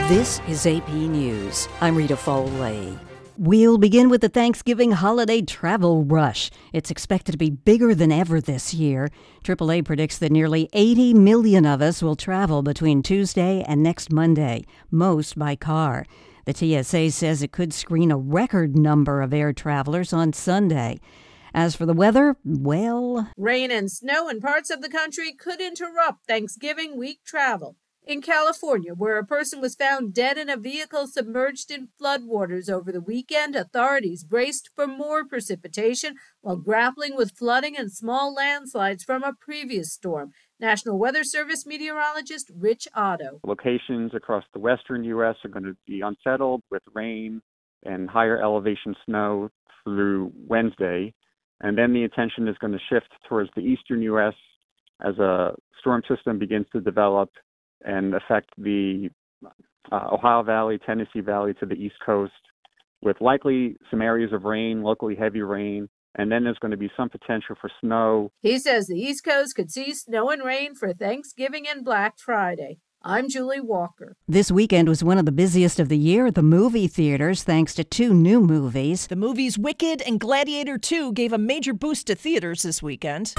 This is AP News. I'm Rita Foley. We'll begin with the Thanksgiving holiday travel rush. It's expected to be bigger than ever this year. AAA predicts that nearly 80 million of us will travel between Tuesday and next Monday, most by car. The TSA says it could screen a record number of air travelers on Sunday. As for the weather, well, rain and snow in parts of the country could interrupt Thanksgiving week travel. In California, where a person was found dead in a vehicle submerged in floodwaters over the weekend, authorities braced for more precipitation while grappling with flooding and small landslides from a previous storm. National Weather Service meteorologist Rich Otto. Locations across the western U.S. are going to be unsettled with rain and higher elevation snow through Wednesday. And then the attention is going to shift towards the eastern U.S. as a storm system begins to develop and affect the Ohio Valley, Tennessee Valley to the East Coast, with likely some areas of rain, locally heavy rain, and then there's going to be some potential for snow. He says the East Coast could see snow and rain for Thanksgiving and Black Friday. I'm Julie Walker. This weekend was one of the busiest of the year at the movie theaters, thanks to two new movies. The movies Wicked and Gladiator 2 gave a major boost to theaters this weekend.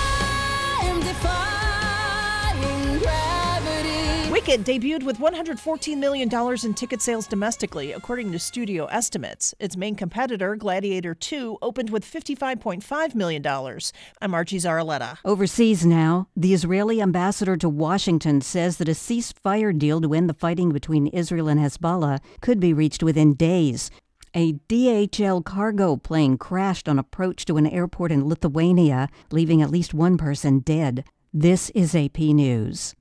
Wicked debuted with $114 million in ticket sales domestically, according to studio estimates. Its main competitor, Gladiator 2, opened with $55.5 million. I'm Archie Zaraletta. Overseas now, the Israeli ambassador to Washington says that a ceasefire deal to end the fighting between Israel and Hezbollah could be reached within days. A DHL cargo plane crashed on approach to an airport in Lithuania, leaving at least one person dead. This is AP News.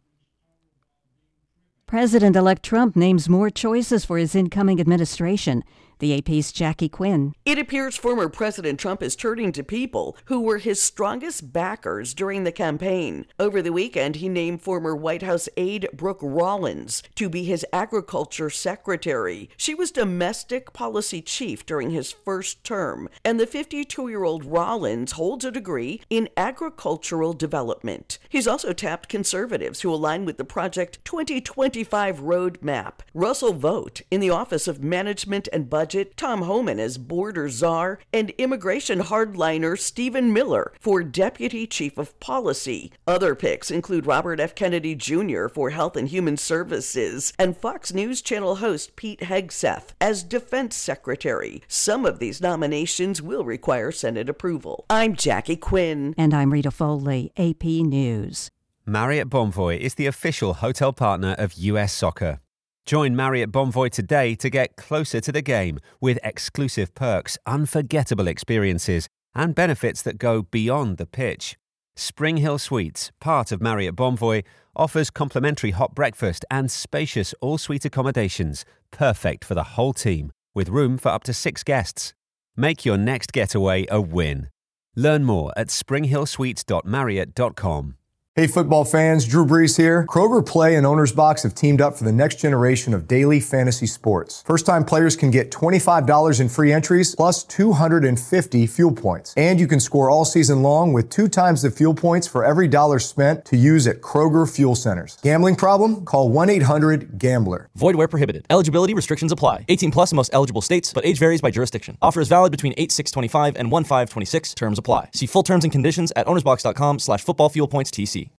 President-elect Trump names more choices for his incoming administration. The AP's Jackie Quinn. It appears former President Trump is turning to people who were his strongest backers during the campaign. Over the weekend, he named former White House aide Brooke Rollins to be his agriculture secretary. She was domestic policy chief during his first term, and the 52-year-old Rollins holds a degree in agricultural development. He's also tapped conservatives who align with the Project 2025 roadmap. Russell Vogt in the Office of Management and Budget, Tom Homan as border czar, and immigration hardliner Stephen Miller for deputy chief of policy. Other picks include Robert F. Kennedy Jr. for Health and Human Services and Fox News Channel host Pete Hegseth as defense secretary. Some of these nominations will require Senate approval. I'm Jackie Quinn. And I'm Rita Foley, AP News. Marriott Bonvoy is the official hotel partner of US Soccer. Join Marriott Bonvoy today to get closer to the game with exclusive perks, unforgettable experiences, and benefits that go beyond the pitch. Spring Hill Suites, part of Marriott Bonvoy, offers complimentary hot breakfast and spacious all-suite accommodations, perfect for the whole team, with room for up to 6 guests. Make your next getaway a win. Learn more at springhillsuites.marriott.com. Hey football fans, Drew Brees here. Kroger Play and Owner's Box have teamed up for the next generation of daily fantasy sports. First-time players can get $25 in free entries plus 250 fuel points. And you can score all season long with 2 times the fuel points for every dollar spent to use at Kroger fuel centers. Gambling problem? Call 1-800-GAMBLER. Void where prohibited. Eligibility restrictions apply. 18 plus in most eligible states, but age varies by jurisdiction. Offer is valid between 8/6/25 and 1/5/26. Terms apply. See full terms and conditions at ownersbox.com/footballfuelpointstc.